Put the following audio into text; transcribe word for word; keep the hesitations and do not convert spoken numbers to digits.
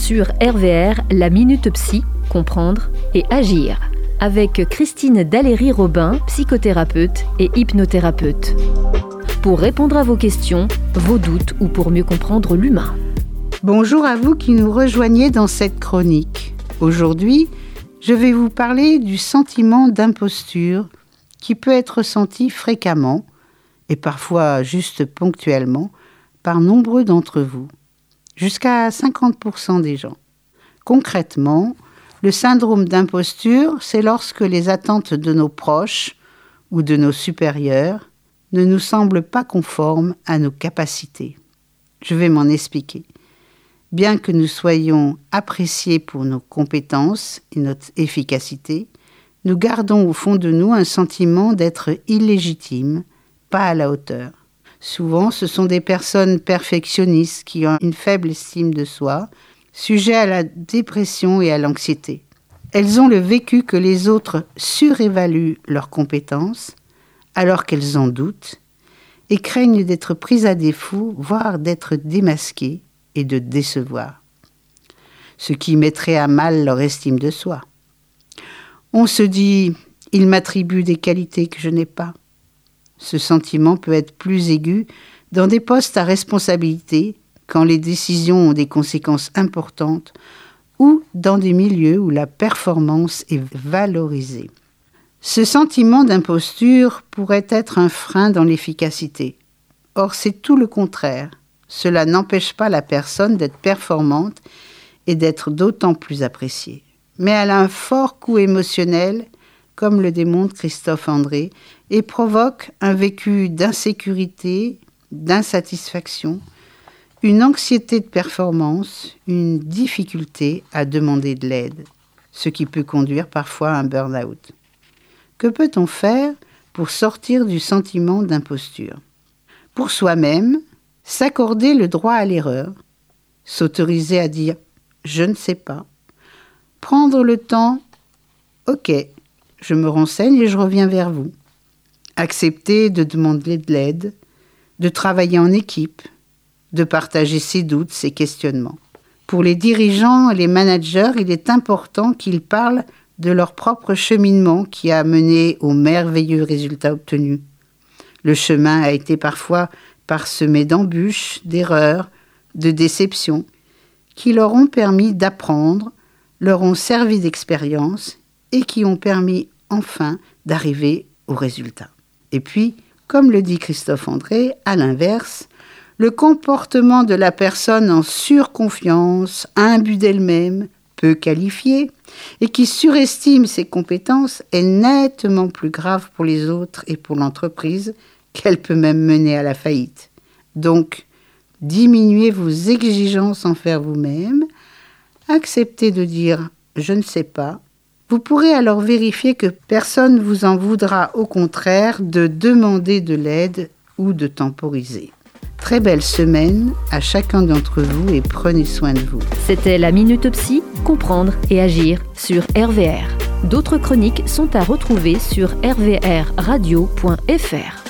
Sur R V R, la Minute Psy, comprendre et agir. Avec Christine Daléry-Robin, psychothérapeute et hypnothérapeute. Pour répondre à vos questions, vos doutes ou pour mieux comprendre l'humain. Bonjour à vous qui nous rejoignez dans cette chronique. Aujourd'hui, je vais vous parler du sentiment d'imposture qui peut être ressenti fréquemment et parfois juste ponctuellement par nombreux d'entre vous, jusqu'à cinquante pour cent des gens. Concrètement, le syndrome d'imposture, c'est lorsque les attentes de nos proches ou de nos supérieurs ne nous semblent pas conformes à nos capacités. Je vais m'en expliquer. Bien que nous soyons appréciés pour nos compétences et notre efficacité, nous gardons au fond de nous un sentiment d'être illégitimes, pas à la hauteur. Souvent, ce sont des personnes perfectionnistes qui ont une faible estime de soi, sujets à la dépression et à l'anxiété. Elles ont le vécu que les autres surévaluent leurs compétences, alors qu'elles en doutent, et craignent d'être prises à défaut, voire d'être démasquées et de décevoir, ce qui mettrait à mal leur estime de soi. On se dit « il m'attribue des qualités que je n'ai pas ». Ce sentiment peut être plus aigu dans des postes à responsabilité, quand les décisions ont des conséquences importantes, ou dans des milieux où la performance est valorisée. Ce sentiment d'imposture pourrait être un frein dans l'efficacité. Or, c'est tout le contraire. Cela n'empêche pas la personne d'être performante et d'être d'autant plus appréciée. Mais elle a un fort coût émotionnel, comme le démontre Christophe André, et provoque un vécu d'insécurité, d'insatisfaction, une anxiété de performance, une difficulté à demander de l'aide, ce qui peut conduire parfois à un burn-out. Que peut-on faire pour sortir du sentiment d'imposture ? Pour soi-même, s'accorder le droit à l'erreur, s'autoriser à dire « je ne sais pas », prendre le temps « ok, je me renseigne et je reviens vers vous », accepter de demander de l'aide, de travailler en équipe, de partager ses doutes, ses questionnements. Pour les dirigeants et les managers, il est important qu'ils parlent de leur propre cheminement qui a mené aux merveilleux résultats obtenus. Le chemin a été parfois parsemés d'embûches, d'erreurs, de déceptions, qui leur ont permis d'apprendre, leur ont servi d'expérience et qui ont permis enfin d'arriver au résultat. Et puis, comme le dit Christophe André, à l'inverse, le comportement de la personne en surconfiance, imbue d'elle-même, peu qualifiée, et qui surestime ses compétences est nettement plus grave pour les autres et pour l'entreprise qu'elle peut même mener à la faillite. Donc, diminuez vos exigences envers vous-même, acceptez de dire « je ne sais pas ». Vous pourrez alors vérifier que personne ne vous en voudra, au contraire, de demander de l'aide ou de temporiser. Très belle semaine à chacun d'entre vous et prenez soin de vous. C'était la Minute Psy, comprendre et agir sur R V R. D'autres chroniques sont à retrouver sur r v r radio point f r.